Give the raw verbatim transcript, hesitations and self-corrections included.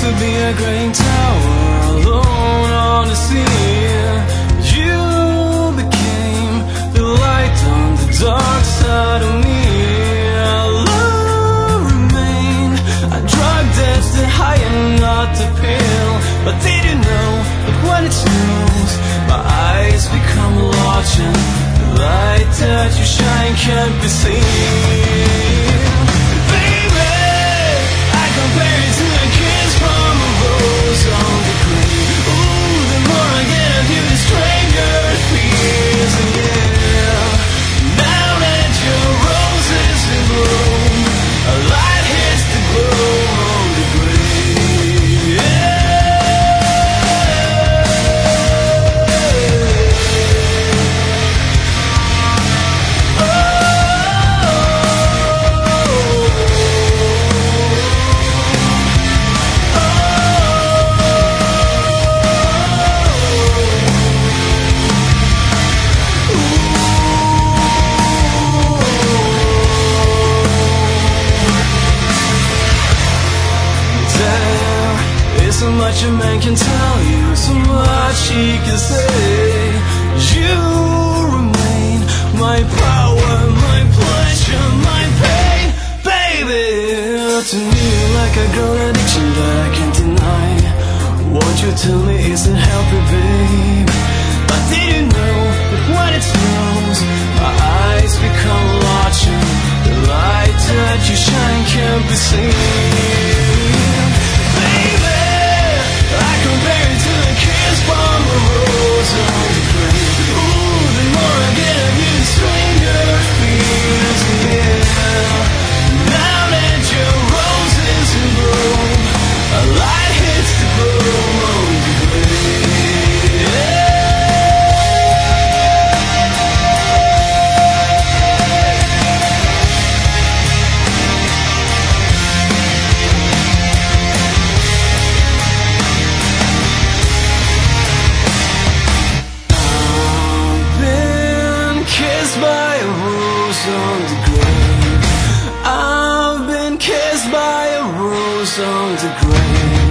to be a great tower alone on the sea. You became the light on the dark side of me. Our love remained a drug that's the high and not the pill. But did you know that when it snows, my eyes become large and the light that you shine can't be seen? So much a man can tell you, so much he can say. You remain my power, my pleasure, my pain, baby. To me like a girl addiction that I can't deny. Won't you tell me, is it healthy, babe? But did you know that when it snows, my eyes become larger, the light that you shine can't be seen? By a rose on the grave, I've been kissed by a rose on the grave.